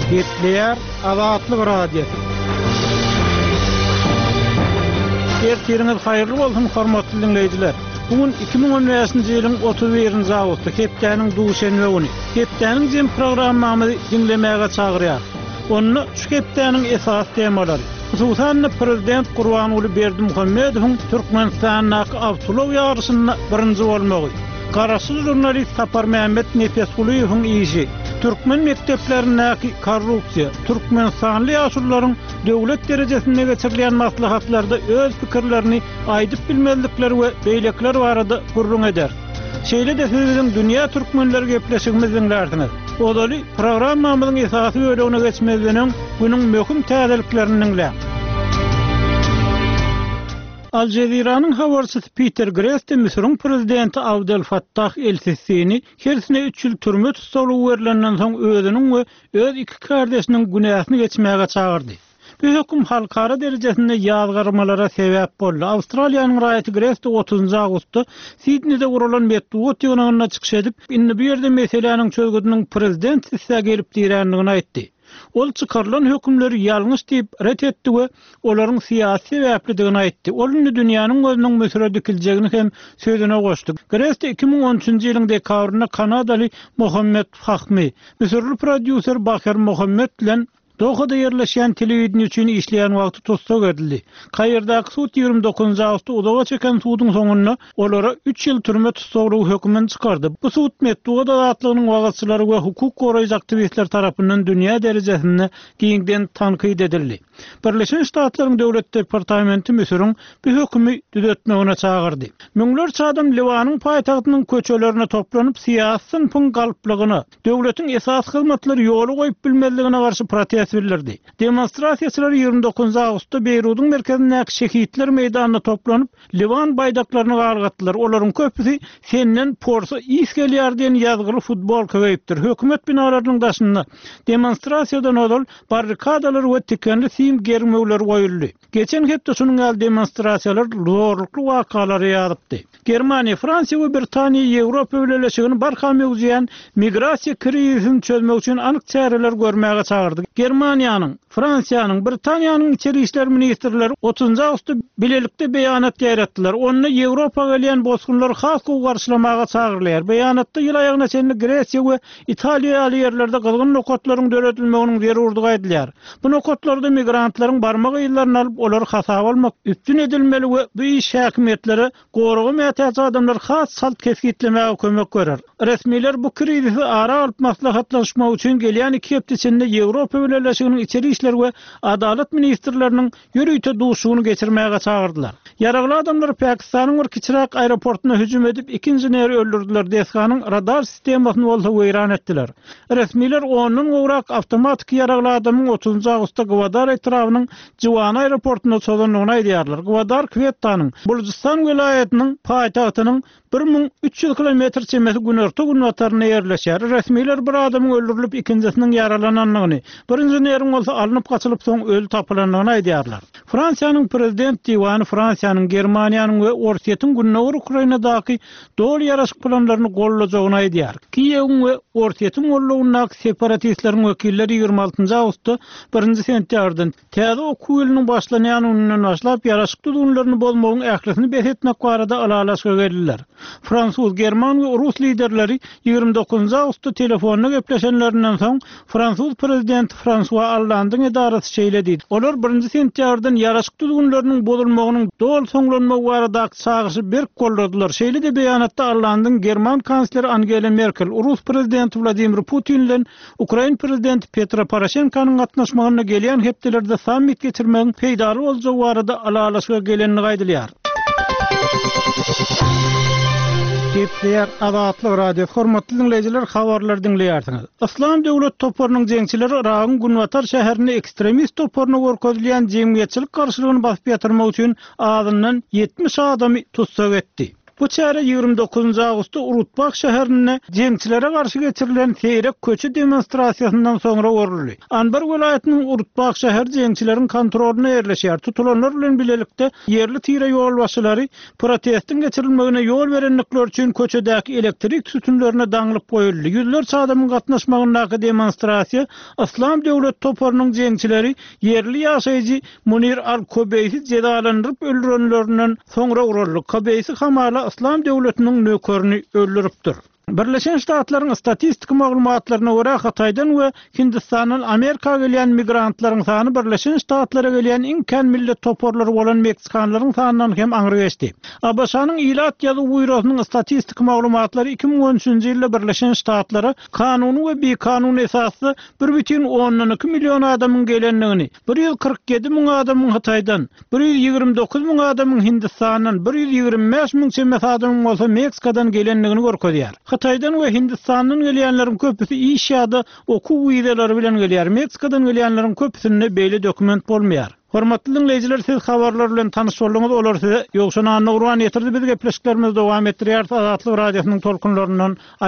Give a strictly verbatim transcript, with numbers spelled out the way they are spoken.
Hitler Azatlyk Radiosu. Ertiriniz hayırlı bolsun hormatly dinleyijiler. Bugün iki ming on beşinji ýylyň otuz birinji awgusty hepdeniň duşenbe güni. Hepdeniň jem programmamy dinlemäge çagyrýar. Onu şu hepdeniň esas temalary. Hususan Prezident Gurbanuly Berdimuhammedowyň Türkmenistanyň awtolow ýaryşyna birinji bolmagy. Garaşy jurnalist Sapar Mehmet Nefesguliýowyň işi, Türkmen mekteplerindäki korrupsiýa, Türkmenistanly ýaşurlaryň döwlet derejesinde geçirilen maslahatlarda öz pikirlerini aýdyp bilmezlikleri we beýlekler barada gurrun eder. Şeýle de sizin dünýä türkmenleri gepleşigimiz dinlerdiňiz. Odaly programmamyzyň esasy bölegine geçmezden günüň möhüm täzeliklerini dinle. Al Jazeera'nın habarçysy Peter Greste Misr'ın prezidenti Abdel Fattah el-Sisi'ni hersine üç ýyl türme tutsalygy berilenden soň özüniň we öz iki kardeşiniň günäsini geçmäge çagyrdy. Bu hökm halkara derejesinde ýazgarmalara sebäp boldy. Awstraliýanyň raýaty Greste otuzynjy awgustda Sydney'de guralan medeniýet ýygynyna çykyş edip, indi bu ýerde meseleniň çözgüdiniň prezident Sisi'ge gelip diýendigini aýtdy. Ol çıkarılan hükümleri ýalňyş diýip ret etdi we olaryň siýasy sebäpligini aýtdy. Ol indi dünýäniň özüniň mesele dikiljegini hem sözüne goşdy. Greste iki ming on üçinji ýylyň dekabryna Kanadaly Mohammed Fahmy, Misirli prodüser Bakir Mohammed bilen Dohada yerleşen televizion üçin işleyen wagty tutsak edildi. Kaýerdaky sud ýygrimi dokuzynjy awgustda udaga çeken sudyň soňunda olara üç ýyl türme tutsaklaryň hökmüni çykardy. Bu sud medeniýet azatlygynyň wagtçylary we hukuk goraýjy aktivistler tarapyndan dünýä derejesinde giňden tanqid edildi. Birleşen Ştatlaryň döwlet departamenti Misiriň bu hökmi düzeltmegine çagyrdy. Müňlerçe adam Liwanyň paýtagtynyň köçelerine toplanyp siýasy sınpyň galyplygyny, döwletiň esas hyzmatlary ýoly goýup bilmezligine garşy protest bildirdi. Demonstrasiýaçylar ýygrimi dokuzynjy awgustda Beýrutyň merkezindäki şehitler meýdanyna toplanyp Liwan baýdaklaryny galgatdylar. Olaryň köpüsi senden porsa is gelýär diýen ýazgyly futbolka geýipdir. Hökümet binalarynyň daşynda demonstrasiýadan odal barrikadalar we tikenli sim germegler goýuldy. Geçen hepde şunuň ýaly demonstrasiýalar zorlukly wakalary ýadypdy. Germaniýa, Fransiýa we Britaniýa Ýewropa birleşigini barham ýugurýan migrasiýa krizini çözmek üçin anyk çäreler görmäge çagyrdy. Germaniýanyň, Fransiýanyň, Britaniýanyň içeri işler ministrleri otuzynjy awgustda bilelikde beýanat ýaratdylar. Onu Ýewropaga gelýän bozgunlar has garşylamaga çagyrýar. Beýanatda ýyl aýagyna çenli Gresiýa we Italiýa ýaly ýerlerde gylgyn nokatlaryň döredilmeginiň zerurdygy aýdylýar. Bu nokatlarda migrantlaryň barmak ýyllaryny alyp olary hasap almak üstün edilmeli we bu iş häkimetleri goragy mätäçi adamlar has salt keskitlemäge kömek görer. Resmiler bu krizi ara alyp maslahatlaşmak üçin gelýän iki hepde içinde Ýewropa birleşiginiň içeri işler we adalet ministrleriniň ýürüýte duşugyny geçirmäge çagyrdylar. Yaragly adamlar Pakistanyň bir kiçirak aeroportuna hüjüm edip ikinji näri öldürdiler. Deskanyň radar sistemasyny bolsa weýran etdiler. Resmiler onuň gowrak awtomatik yaragly adamyň otuzynjy awgustda Gwadar etrawynyň Jiwan aeroportuna çolanyny aýdýarlar. Gwadar Kwettanyň Bulujistan welaýatynyň paýtagtynyň bir ming üç ýüz kilometr çemesi günorta günwataryna ýerleşýär. Resmiler bir adamyň öldürilip ikinjisiniň yaralananyny, birinji näriň bolsa alınıp kaçılıp soň ölü tapylanyny aýdýarlar. Fransiýanyň prezident diýwany Fransiýanyň, Germaniýanyň we Orsiýetiň günnäwir Ukrainadaky dol ýaraşyk planlaryny gollajagyny aýdýar. Kiýewiň we Orsiýetiň gollawyndaky separatistleriň wekilleri ýygrimi altynjy awgustda birinji sentýardan täze okuw ýylynyň başlanýanynyň başlap ýaraşyk tutumlaryny bolmagyň ählisini behetmek barada alalaşga geldiler. Fransuz, German we Rus liderleri ýygrimi dokuzynjy awgustda telefonna gepleşenlerinden soň Fransuz prezidenti François Hollande'ň edarasy şeýle diýdi. Olar birinji sentýardan ýaraşyk tutumlarynyň bozulmagynyň dol soňlanmagy barada çağrysy berk golladylar. Şeýle de beýanatda Hollande'ň German kansleri Angela Merkel, Rus prezidenti Vladimir Putin bilen Ukraina prezidenti Petro Poroshenko'nyň gatnaşmagyna gelýän hepdelerde sammit geçirmegiň peýdaly boljagy barada alalaşga gelenini aýdylýar. Hitler Azatlyk Radiosu hormatly dinleyijiler, habarlar dinleýärsiňiz. Islam döwlet toparynyň jeňçileri Iraqyň Günwatar şäherine ekstremist toparyna gorkozulýan jemgyýetçilik garşylygyny basyp ýatyrmak üçin azyndan ýetmiş adamy tutsak etdi. Bu çare ýygrimi dokuzynjy awgustda Urutbag şäherinde jeňçilere garşy geçirilen seýrek köçü demonstrasiýasyndan soňra görüldi. Anbar welaýatynyň Urutbag şäher jeňçilerin kontrolyna ýerleşýär. Tutulanlar bilen bilelikde yerli tire ýol başçylary protestin geçirilmegine ýol berenlikler üçin köçedäki elektrik sütunlaryna daňylyp goýuldy. Ýüzlerçe adamyň gatnaşmagyndaky demonstrasiýa Islam döwlet toparynyň jeňçileri yerli ýaşaýjy Munir Al-Kobeýsi jedalandyryp öldürenlerinden soňra uruldy. Kobeýsi hamala Islam döwletiniň nökerini öldüripdir. Birleşen Ştatlaryň statistik maglumatlaryna görä Hataýdan we Hindistandan Amerikaga gelýän migrantlaryň sany Birleşen Ştatlara gelýän iň kän millet toparlary bolan Meksikanlaryň sanyndan hem aňry geçdi. A B S-nyň Ilat ýazy buýrugynyň statistik maglumatlary iki ming on üçinji ýylda Birleşen Ştatlara kanuny we bir kanun esasy bir бүтүн ondan iki million adamyň gelenligini, bir ýüz kırk ýedi miň adamyň Hataýdan, bir ýüz ýygrimi dokuz miň adamyň Hindistandan, bir ýüz ýygrimi beş miň çemmet adamyň bolsa Meksikadan gelenligini görkezýär. Hataýdan we Hindistandan gelýänleriň köpüsi iş ýa-da okuw widelary bilen gelýär. Meksikadan gelýänleriň köpüsinde beýle dokument bolmaýar. Hormatly dinleýijiler, siz habarlar bilen tanyş boldyňyz, olar size ýokşana Nurwan ýetirdi. Biz gepleşiklerimiz dowam etdirýär. Azatlyk radiosynyň tolkunlaryndan